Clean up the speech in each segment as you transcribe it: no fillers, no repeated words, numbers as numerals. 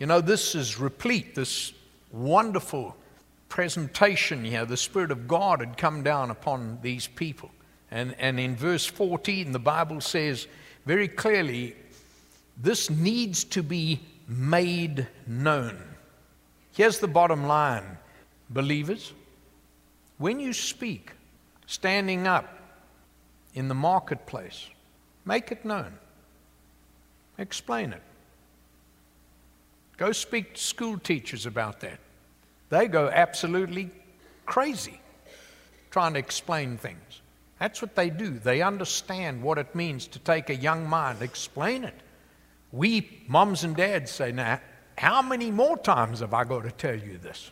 You know, this is replete, this wonderful presentation here. The Spirit of God had come down upon these people. And in verse 14, the Bible says very clearly, this needs to be made known. Here's the bottom line, believers. When you speak, standing up in the marketplace, make it known. Explain it. Go speak to school teachers about that. They go absolutely crazy trying to explain things. That's what they do. They understand what it means to take a young mind, explain it. We moms and dads say, now, how many more times have I got to tell you this?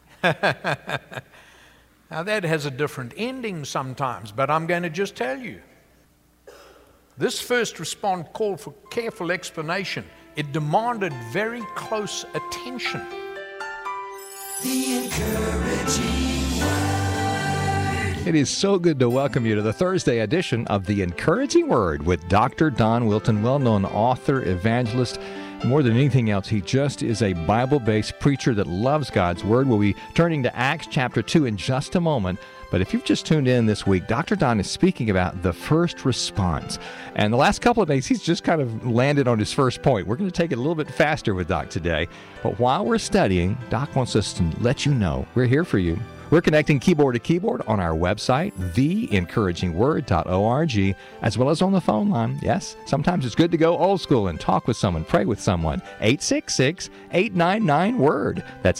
Now that has a different ending sometimes, but I'm going to just tell you. This first response called for careful explanation. It demanded very close attention. The Encouraging Word. It is so good to welcome you to the Thursday edition of The Encouraging Word with Dr. Don Wilton, well-known author, evangelist. More than anything else, he just is a Bible-based preacher that loves God's Word. We'll be turning to Acts chapter 2 in just a moment. But if you've just tuned in this week, Dr. Don is speaking about the first response. And the last couple of days, he's just kind of landed on his first point. We're going to take it a little bit faster with Doc today. But while we're studying, Doc wants us to let you know we're here for you. We're connecting keyboard to keyboard on our website, theencouragingword.org, as well as on the phone line. Yes, sometimes it's good to go old school and talk with someone, pray with someone. 866-899-WORD. That's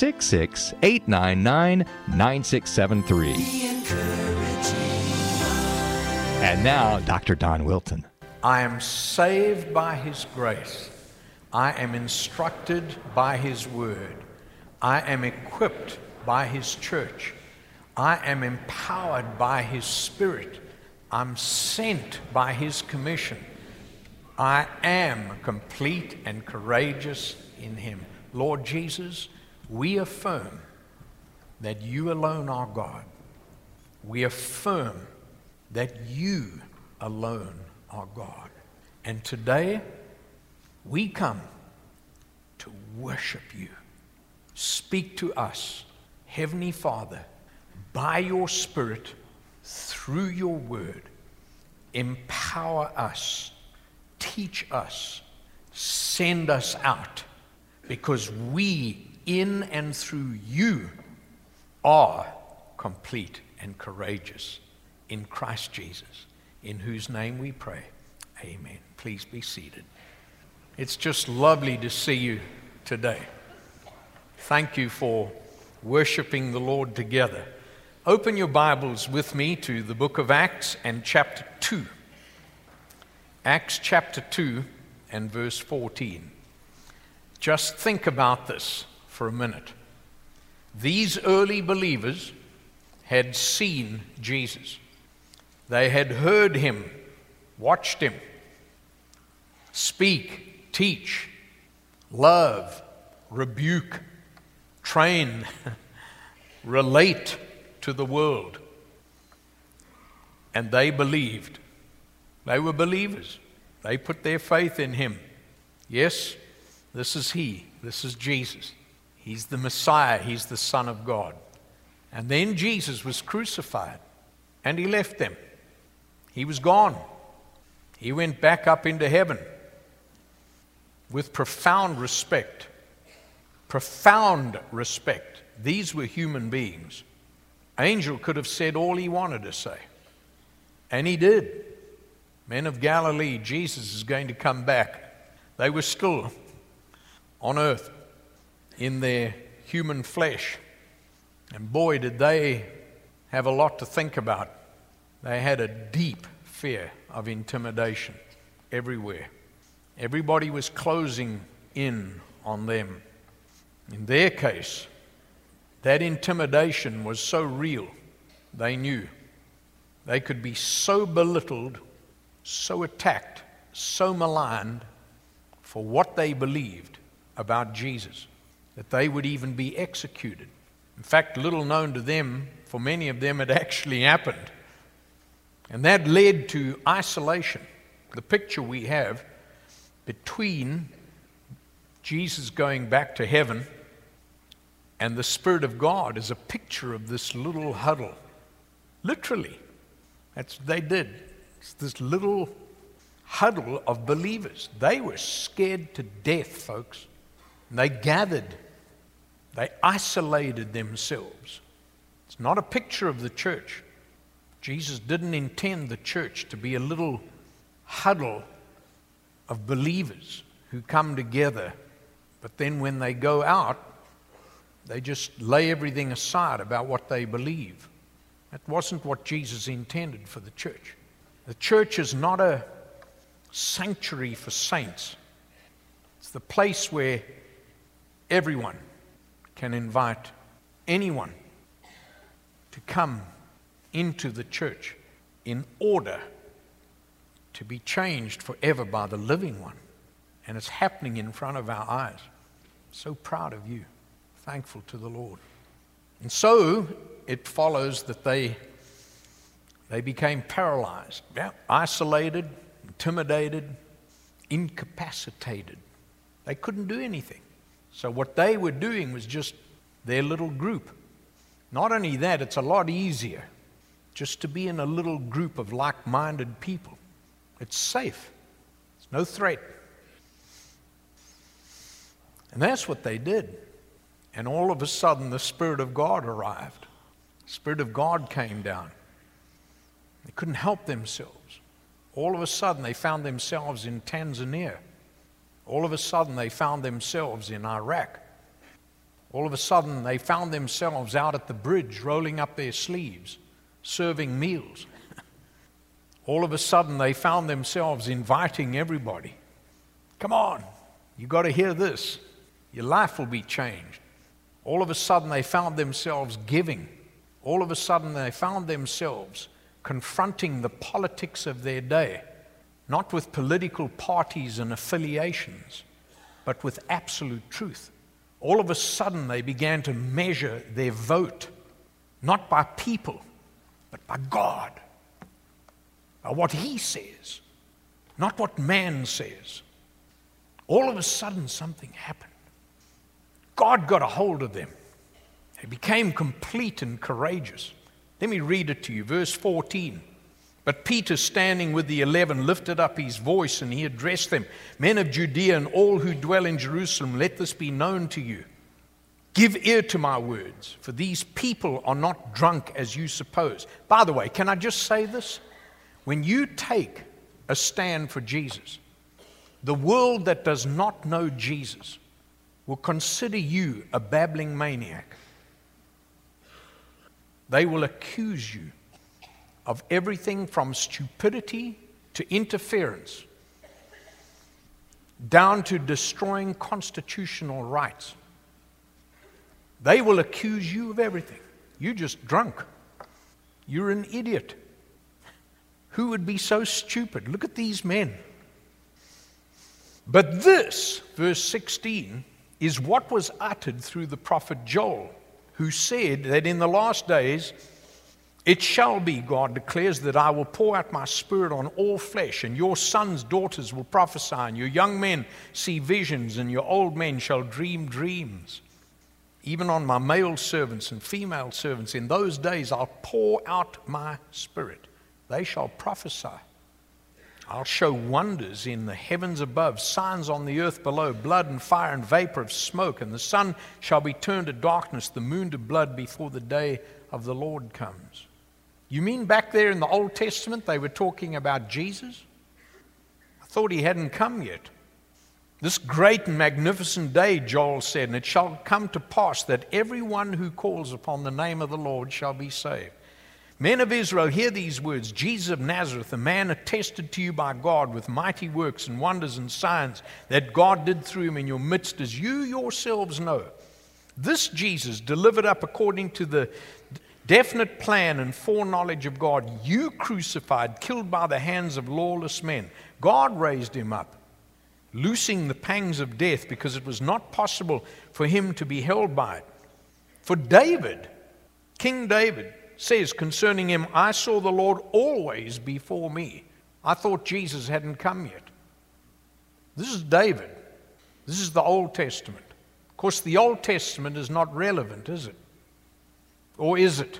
866-899-9673. And now, Dr. Don Wilton. I am saved by His grace. I am instructed by His Word. I am equipped by His church. I am empowered by His Spirit. I'm sent by His commission. I am complete and courageous in Him. Lord Jesus, we affirm that You alone are God. We affirm that You alone are God. And today, we come to worship You. Speak to us, Heavenly Father, by Your Spirit, through Your Word. Empower us, teach us, send us out, because we, in and through You, are complete and courageous in Christ Jesus, in whose name we pray. Amen. Please be seated. It's just lovely to see you today. Thank you for worshiping the Lord together. Open your Bibles with me to the book of Acts and chapter 2. Acts chapter 2 and verse 14. Just think about this for a minute. These early believers had seen Jesus. They had heard Him, watched Him speak, teach, love, rebuke, train, relate to the world. And they believed. They were believers. They put their faith in Him. Yes, this is He. This is Jesus. He's the Messiah. He's the Son of God. And then Jesus was crucified, and He left them. He was gone. He went back up into heaven with profound respect. Profound respect. These were human beings. Angel could have said all he wanted to say. And he did. Men of Galilee, Jesus is going to come back. They were still on earth in their human flesh. And boy, did they have a lot to think about. They had a deep fear of intimidation everywhere. Everybody was closing in on them. In their case, that intimidation was so real, they knew. They could be so belittled, so attacked, so maligned for what they believed about Jesus, that they would even be executed. In fact, little known to them, for many of them, it actually happened. And that led to isolation. The picture we have between Jesus going back to heaven, and the Spirit of God is a picture of this little huddle. Literally. That's what they did. It's this little huddle of believers. They were scared to death, folks. And they gathered. They isolated themselves. It's not a picture of the church. Jesus didn't intend the church to be a little huddle of believers who come together, but then when they go out, they just lay everything aside about what they believe. That wasn't what Jesus intended for the church. The church is not a sanctuary for saints. It's the place where everyone can invite anyone to come into the church in order to be changed forever by the living one. And it's happening in front of our eyes. So proud of you. Thankful to the Lord. And so it follows that they became paralyzed, isolated, intimidated, incapacitated. They couldn't do anything. So what they were doing was just their little group. Not only that, it's a lot easier just to be in a little group of like-minded people. It's safe. It's no threat. And that's what they did. And all of a sudden, the Spirit of God arrived. The Spirit of God came down. They couldn't help themselves. All of a sudden, they found themselves in Tanzania. All of a sudden, they found themselves in Iraq. All of a sudden, they found themselves out at the bridge, rolling up their sleeves, serving meals. All of a sudden, they found themselves inviting everybody. Come on, you got to hear this. Your life will be changed. All of a sudden, they found themselves giving. All of a sudden, they found themselves confronting the politics of their day, not with political parties and affiliations, but with absolute truth. All of a sudden, they began to measure their vote, not by people, but by God, by what He says, not what man says. All of a sudden, something happened. God got a hold of them. They became complete and courageous. Let me read it to you. Verse 14. But Peter, standing with the 11, lifted up his voice, and he addressed them. Men of Judea and all who dwell in Jerusalem, let this be known to you. Give ear to my words, for these people are not drunk as you suppose. By the way, can I just say this? When you take a stand for Jesus, the world that does not know Jesus will consider you a babbling maniac. They will accuse you of everything from stupidity to interference, down to destroying constitutional rights. They will accuse you of everything. You're just drunk. You're an idiot. Who would be so stupid? Look at these men. But this, verse 16, is what was uttered through the prophet Joel, who said that in the last days it shall be, God declares, that I will pour out my Spirit on all flesh, and your sons, daughters will prophesy, and your young men see visions, and your old men shall dream dreams. Even on my male servants and female servants, in those days I'll pour out my Spirit. They shall prophesy. I'll show wonders in the heavens above, signs on the earth below, blood and fire and vapor of smoke, and the sun shall be turned to darkness, the moon to blood before the day of the Lord comes. You mean back there in the Old Testament they were talking about Jesus? I thought He hadn't come yet. This great and magnificent day, Joel said, and it shall come to pass that everyone who calls upon the name of the Lord shall be saved. Men of Israel, hear these words. Jesus of Nazareth, a man attested to you by God with mighty works and wonders and signs that God did through him in your midst, as you yourselves know. This Jesus, delivered up according to the definite plan and foreknowledge of God, you crucified, killed by the hands of lawless men. God raised him up, loosing the pangs of death, because it was not possible for him to be held by it. For David, King David, says concerning him, I saw the Lord always before me. I thought Jesus hadn't come yet. This is David. This This is the Old Testament. Of course, the Old Testament is not relevant, is it? Or is it?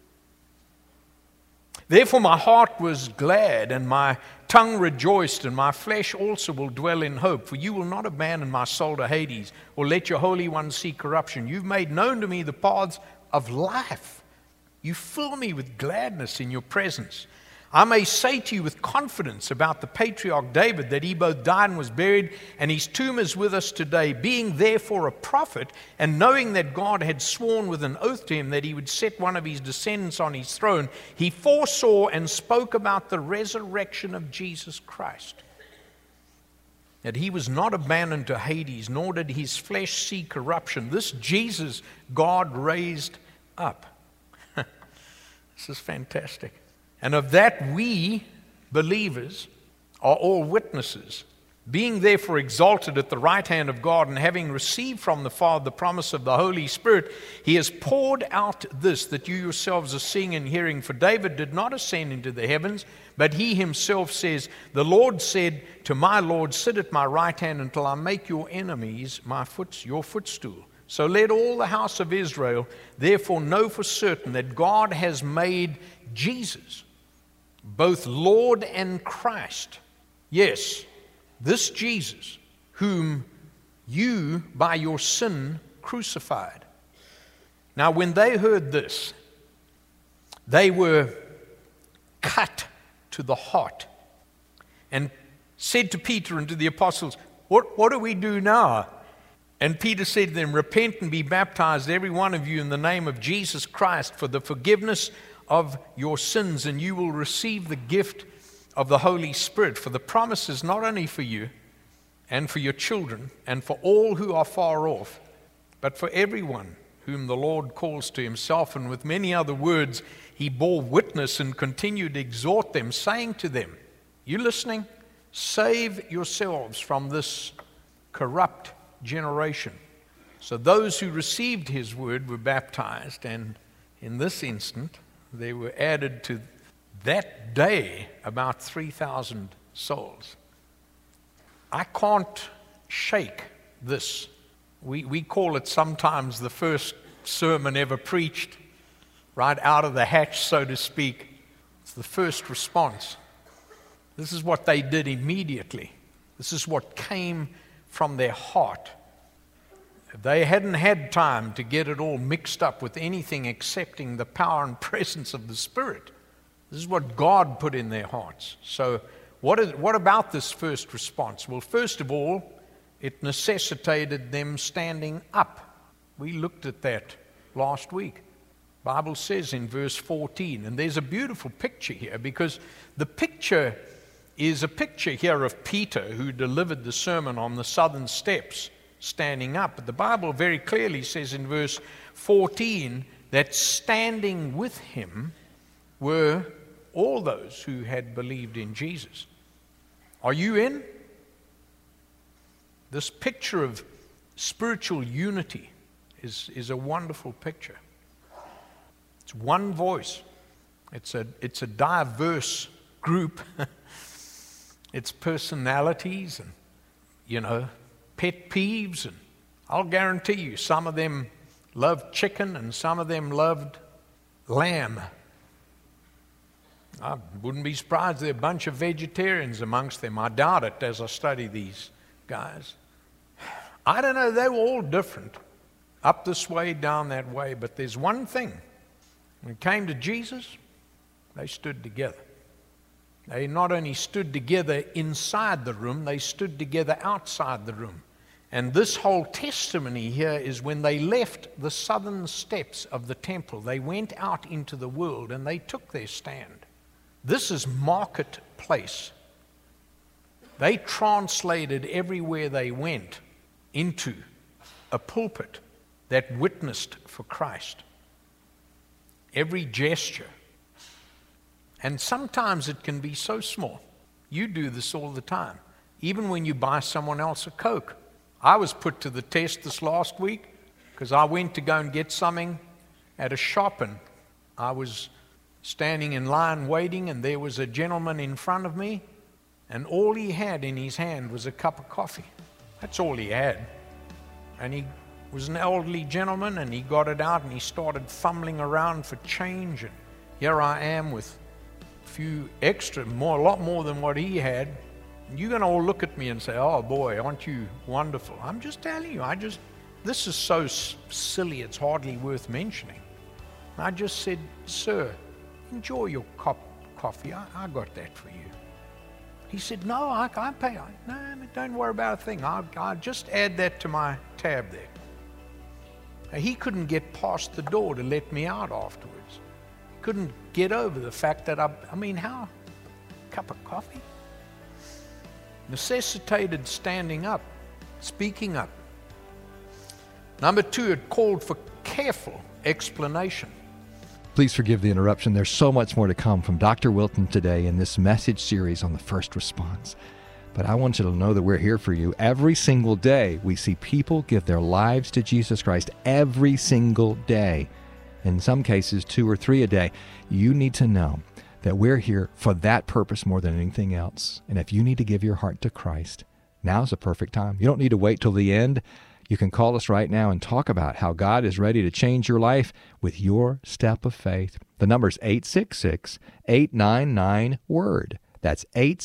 Therefore my heart was glad, and my tongue rejoiced, and my flesh also will dwell in hope. For you will not abandon my soul to Hades, or let your Holy One see corruption. You've made known to me the paths of life. You fill me with gladness in your presence. I may say to you with confidence about the patriarch David that he both died and was buried, and his tomb is with us today. Being therefore a prophet, and knowing that God had sworn with an oath to him that he would set one of his descendants on his throne, he foresaw and spoke about the resurrection of Jesus Christ, that he was not abandoned to Hades, nor did his flesh see corruption. This Jesus God raised up. This is fantastic. And of that we, believers, are all witnesses. Being therefore exalted at the right hand of God, and having received from the Father the promise of the Holy Spirit, he has poured out this that you yourselves are seeing and hearing. For David did not ascend into the heavens, but he himself says, the Lord said to my Lord, sit at my right hand until I make your enemies your footstool. So let all the house of Israel therefore know for certain that God has made Jesus both Lord and Christ. Yes, this Jesus, whom you by your sin crucified. Now, when they heard this, they were cut to the heart and said to Peter and to the apostles, What do we do now? And Peter said to them, repent and be baptized, every one of you, in the name of Jesus Christ for the forgiveness of your sins, and you will receive the gift of the Holy Spirit. For the promise is not only for you and for your children and for all who are far off, but for everyone whom the Lord calls to himself. And with many other words he bore witness and continued to exhort them, saying to them, you listening? Save yourselves from this corrupt generation. So those who received his word were baptized, and in this instant there were added to that day about 3,000 souls. I can't shake this. We call it sometimes the first sermon ever preached, right out of the hatch, so to speak. It's the first response. This is what they did immediately. This is what came from their heart. If they hadn't had time to get it all mixed up with anything excepting the power and presence of the Spirit, this is what God put in their hearts. So what about this first response? Well, first of all, it necessitated them standing up. We looked at that last week. The Bible says in verse 14, and there's a beautiful picture here, because the picture is a picture here of Peter, who delivered the sermon on the southern steps, standing up. But the Bible very clearly says in verse 14 that standing with him were all those who had believed in Jesus. Are you in? This picture of spiritual unity is a wonderful picture. It's one voice. It's a diverse group. It's personalities and, pet peeves, and I'll guarantee you some of them loved chicken and some of them loved lamb. I wouldn't be surprised there are a bunch of vegetarians amongst them. I doubt it as I study these guys. I don't know, they were all different, up this way, down that way, but there's one thing. When it came to Jesus, they stood together. They not only stood together inside the room, they stood together outside the room. And this whole testimony here is when they left the southern steps of the temple, they went out into the world and they took their stand. This is marketplace. They translated everywhere they went into a pulpit that witnessed for Christ. Every gesture. And sometimes it can be so small. You do this all the time. Even when you buy someone else a Coke. I was put to the test this last week because I went to go and get something at a shop, and I was standing in line waiting, and there was a gentleman in front of me, and all he had in his hand was a cup of coffee. That's all he had. And he was an elderly gentleman, and he got it out and he started fumbling around for change. And here I am with a few extra, a lot more than what he had. And you're going to all look at me and say, oh boy, aren't you wonderful? I'm just telling you, this is so silly, it's hardly worth mentioning. I just said, sir, enjoy your coffee. I got that for you. He said, no, I can't pay. No, don't worry about a thing. I'll just add that to my tab there. Now, he couldn't get past the door to let me out afterwards. Couldn't get over the fact that how? A cup of coffee? Necessitated standing up, speaking up. Number 2, it called for careful explanation. Please forgive the interruption. There's so much more to come from Dr. Wilton today in this message series on the first response. But I want you to know that we're here for you. Every single day, we see people give their lives to Jesus Christ every single day. In some cases, 2 or 3 a day. You need to know that we're here for that purpose more than anything else. And if you need to give your heart to Christ, now's the perfect time. You don't need to wait till the end. You can call us right now and talk about how God is ready to change your life with your step of faith. The number's 866-899-WORD. That's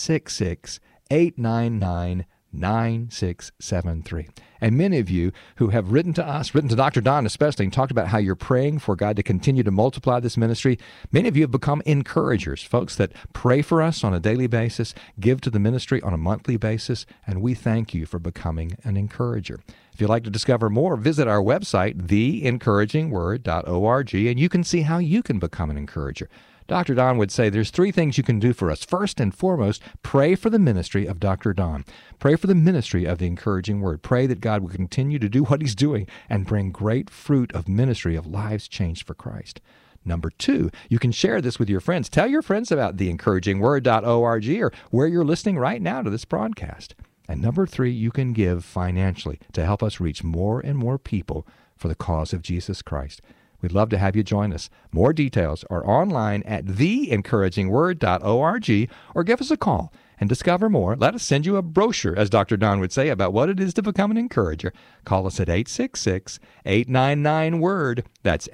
866-899-9673. And many of you who have written to us, written to Dr. Don especially, and talked about how you're praying for God to continue to multiply this ministry, many of you have become encouragers, folks that pray for us on a daily basis, give to the ministry on a monthly basis, and we thank you for becoming an encourager. If you'd like to discover more, visit our website, theencouragingword.org, and you can see how you can become an encourager. Dr. Don would say there's 3 things you can do for us. First and foremost, pray for the ministry of Dr. Don. Pray for the ministry of the Encouraging Word. Pray that God will continue to do what he's doing and bring great fruit of ministry of lives changed for Christ. Number 2, you can share this with your friends. Tell your friends about theencouragingword.org or where you're listening right now to this broadcast. And number 3, you can give financially to help us reach more and more people for the cause of Jesus Christ. We'd love to have you join us. More details are online at theencouragingword.org, or give us a call and discover more. Let us send you a brochure, as Dr. Don would say, about what it is to become an encourager. Call us at 866-899-WORD. That's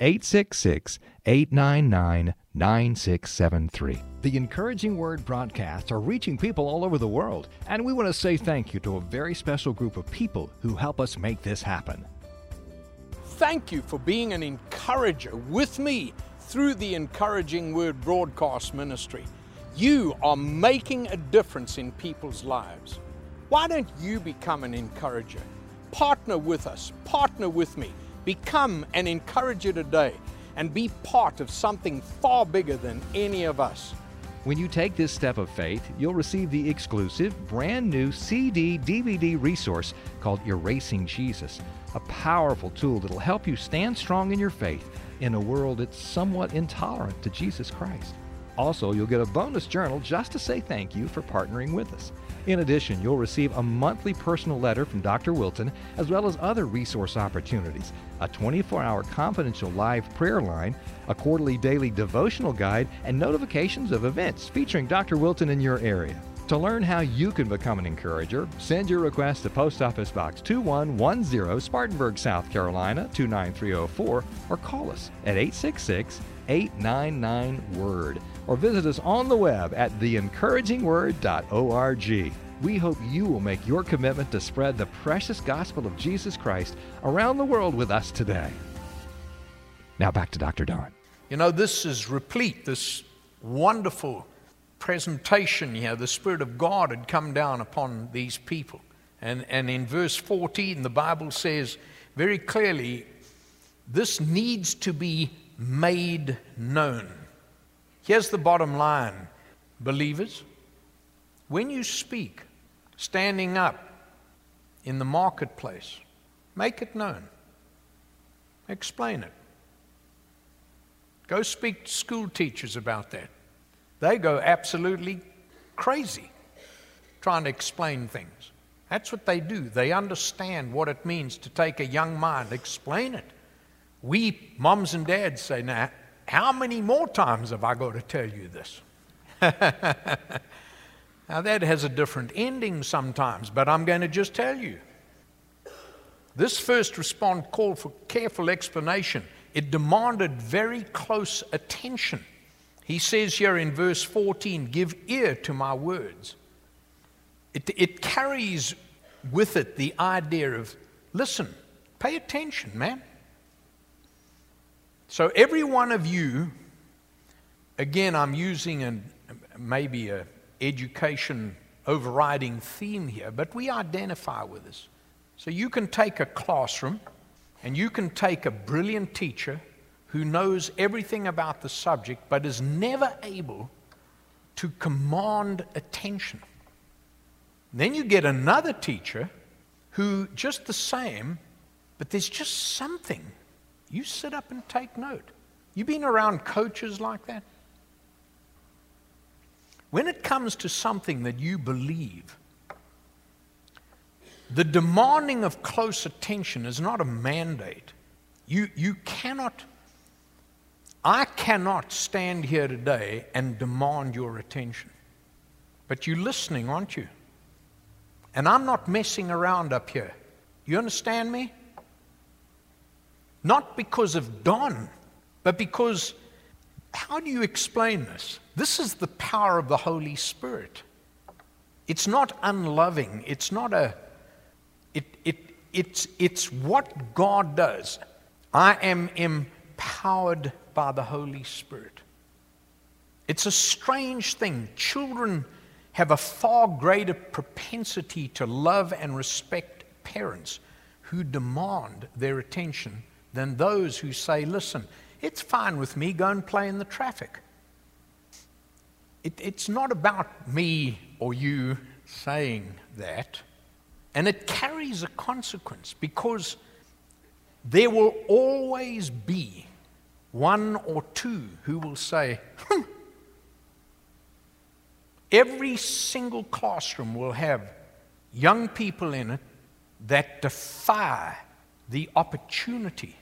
866-899-9673. The Encouraging Word broadcasts are reaching people all over the world, and we want to say thank you to a very special group of people who help us make this happen. Thank you for being an encourager with me through the Encouraging Word broadcast ministry. You are making a difference in people's lives. Why don't you become an encourager? Partner with us, partner with me. Become an encourager today and be part of something far bigger than any of us. When you take this step of faith, you'll receive the exclusive, brand new CD/DVD resource called Erasing Jesus, a powerful tool that'll help you stand strong in your faith in a world that's somewhat intolerant to Jesus Christ. Also, you'll get a bonus journal just to say thank you for partnering with us. In addition, you'll receive a monthly personal letter from Dr. Wilton, as well as other resource opportunities, a 24-hour confidential live prayer line, a quarterly daily devotional guide, and notifications of events featuring Dr. Wilton in your area. To learn how you can become an encourager, send your request to Post Office Box 2110, Spartanburg, South Carolina, 29304, or call us at 866-899-WORD, or visit us on the web at theencouragingword.org. We hope you will make your commitment to spread the precious gospel of Jesus Christ around the world with us today. Now back to Dr. Don. You know, this is replete, this wonderful presentation here. The Spirit of God had come down upon these people. And in verse 14, the Bible says very clearly, this needs to be made known. Here's the bottom line, believers. When you speak, standing up in the marketplace, make it known. Explain it. Go speak to school teachers about that. They go absolutely crazy trying to explain things. That's what they do. They understand what it means to take a young mind, explain it. We moms and dads say, now, how many more times have I got to tell you this? Now that has a different ending sometimes, but I'm going to just tell you. This first response called for careful explanation. It demanded very close attention. He says here in verse 14, give ear to my words. It carries with it the idea of, listen, pay attention, man. So every one of you, again, I'm using maybe an education overriding theme here, but we identify with this. So you can take a classroom and you can take a brilliant teacher who knows everything about the subject but is never able to command attention. Then you get another teacher who just the same, but there's just something. You sit up and take note. You been around coaches like that? When it comes to something that you believe, the demanding of close attention is not a mandate. You cannot, I cannot stand here today and demand your attention. But you're listening, aren't you? And I'm not messing around up here. You understand me? Not because of Don, but because, how do you explain this? This is the power of the Holy Spirit. It's not unloving. It's not it's what God does. I am empowered by the Holy Spirit. It's a strange thing. Children have a far greater propensity to love and respect parents who demand their attention than those who say, listen, it's fine with me, go and play in the traffic. It's not about me or you saying that. And it carries a consequence because there will always be one or two who will say, Every single classroom will have young people in it that defy the opportunity.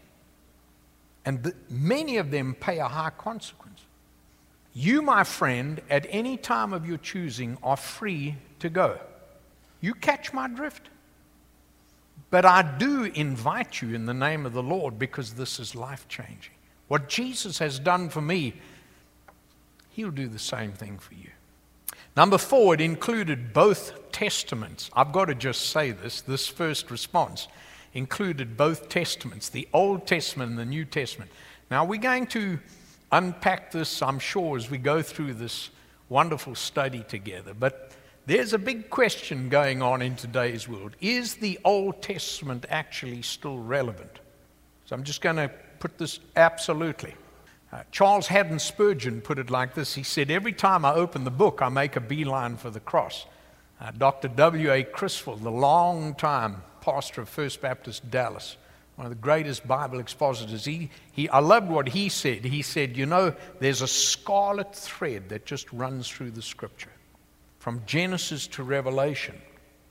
And many of them pay a high consequence. You, my friend, at any time of your choosing are free to go. You catch my drift? But I do invite you in the name of the Lord because this is life-changing. What Jesus has done for me, He'll do the same thing for you. Number 4, it included both testaments. I've got to just say this first response included both testaments, the Old Testament and the New Testament. Now, we're going to unpack this, I'm sure, as we go through this wonderful study together. But there's a big question going on in today's world. Is the Old Testament actually still relevant? So I'm just going to put this absolutely. Charles Haddon Spurgeon put it like this. He said, every time I open the book, I make a beeline for the cross. Dr. W.A. Criswell, the long-time pastor of First Baptist Dallas, one of the greatest Bible expositors, I loved what he said. He said, you know, there's a scarlet thread that just runs through the Scripture, from Genesis to Revelation.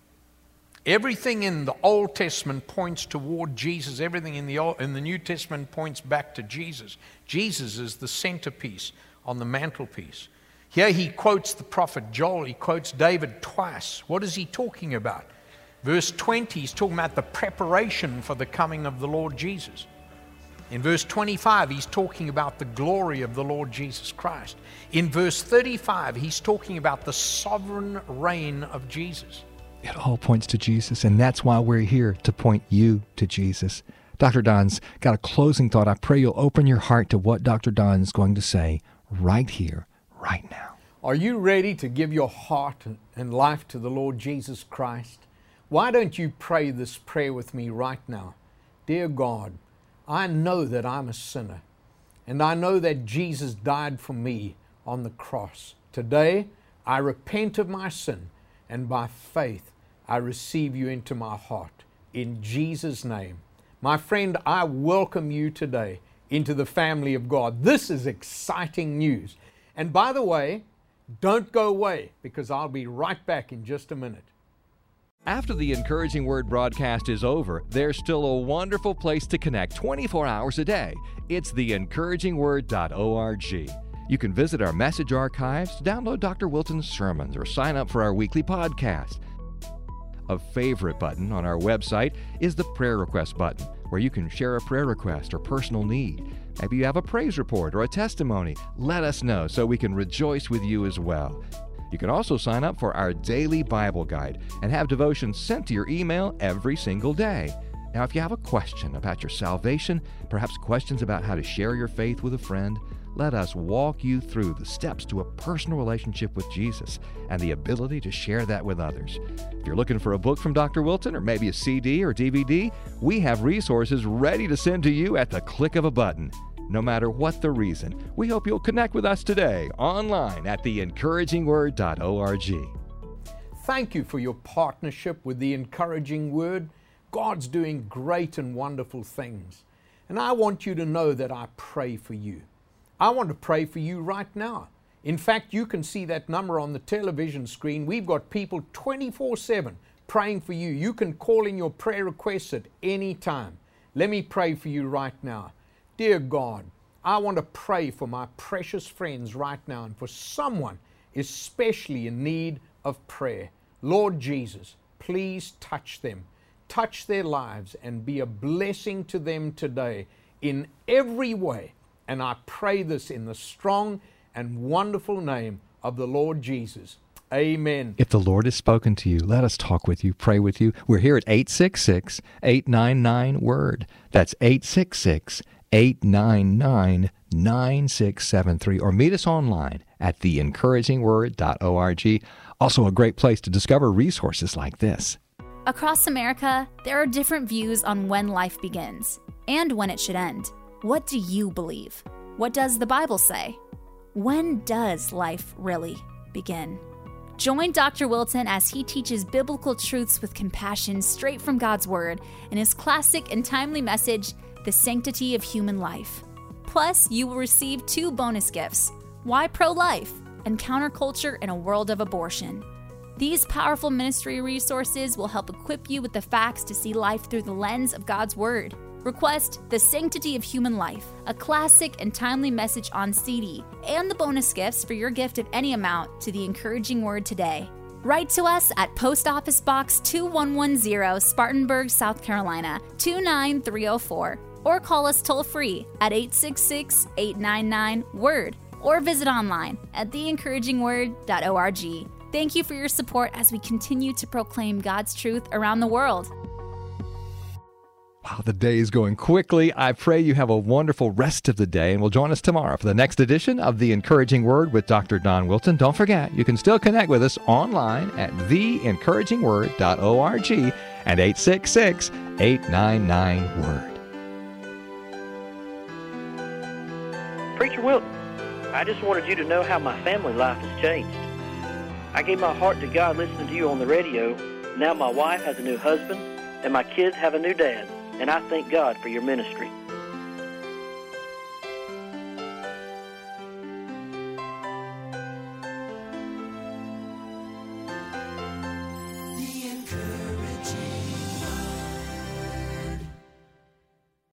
Everything in the Old Testament points toward Jesus. Everything in the New Testament points back to Jesus. Jesus is the centerpiece on the mantelpiece. Here he quotes the prophet Joel. He quotes David twice. What is he talking about? Verse 20, he's talking about the preparation for the coming of the Lord Jesus. In verse 25, he's talking about the glory of the Lord Jesus Christ. In verse 35, he's talking about the sovereign reign of Jesus. It all points to Jesus, and that's why we're here, to point you to Jesus. Dr. Don's got a closing thought. I pray you'll open your heart to what Dr. Don's going to say right here, right now. Are you ready to give your heart and life to the Lord Jesus Christ? Why don't you pray this prayer with me right now? Dear God, I know that I'm a sinner, and I know that Jesus died for me on the cross. Today, I repent of my sin, and by faith, I receive you into my heart. In Jesus' name. My friend, I welcome you today into the family of God. This is exciting news. And by the way, don't go away, because I'll be right back in just a minute. After the Encouraging Word broadcast is over, there's still a wonderful place to connect 24 hours a day. It's theencouragingword.org. You can visit our message archives, download Dr. Wilton's sermons, or sign up for our weekly podcast. A favorite button on our website is the prayer request button, where you can share a prayer request or personal need. Maybe you have a praise report or a testimony. Let us know so we can rejoice with you as well. You can also sign up for our daily Bible guide and have devotions sent to your email every single day. Now, if you have a question about your salvation, perhaps questions about how to share your faith with a friend, let us walk you through the steps to a personal relationship with Jesus and the ability to share that with others. If you're looking for a book from Dr. Wilton, or maybe a CD or DVD, we have resources ready to send to you at the click of a button. No matter what the reason, we hope you'll connect with us today online at theencouragingword.org. Thank you for your partnership with The Encouraging Word. God's doing great and wonderful things. And I want you to know that I pray for you. I want to pray for you right now. In fact, you can see that number on the television screen. We've got people 24/7 praying for you. You can call in your prayer requests at any time. Let me pray for you right now. Dear God, I want to pray for my precious friends right now and for someone especially in need of prayer. Lord Jesus, please touch them. Touch their lives and be a blessing to them today in every way. And I pray this in the strong and wonderful name of the Lord Jesus. Amen. If the Lord has spoken to you, let us talk with you, pray with you. We're here at 866-899-WORD. That's 866-899-9673. Or meet us online at theencouragingword.org. Also a great place to discover resources like this. Across America, there are different views on when life begins and when it should end. What do you believe? What does the Bible say? When does life really begin? Join Dr. Wilton as he teaches biblical truths with compassion straight from God's Word in his classic and timely message, The Sanctity of Human Life. Plus, you will receive 2 bonus gifts, Why Pro-Life and Counterculture in a World of Abortion. These powerful ministry resources will help equip you with the facts to see life through the lens of God's Word. Request The Sanctity of Human Life, a classic and timely message on CD, and the bonus gifts for your gift of any amount to The Encouraging Word today. Write to us at Post Office Box 2110, Spartanburg, South Carolina, 29304, or call us toll-free at 866-899-WORD, or visit online at theencouragingword.org. Thank you for your support as we continue to proclaim God's truth around the world. Wow, the day is going quickly. I pray you have a wonderful rest of the day, and will join us tomorrow for the next edition of The Encouraging Word with Dr. Don Wilton. Don't forget, you can still connect with us online at theencouragingword.org and 866-899-WORD. Preacher Wilton, I just wanted you to know how my family life has changed. I gave my heart to God listening to you on the radio. Now my wife has a new husband, and my kids have a new dad. And I thank God for your ministry.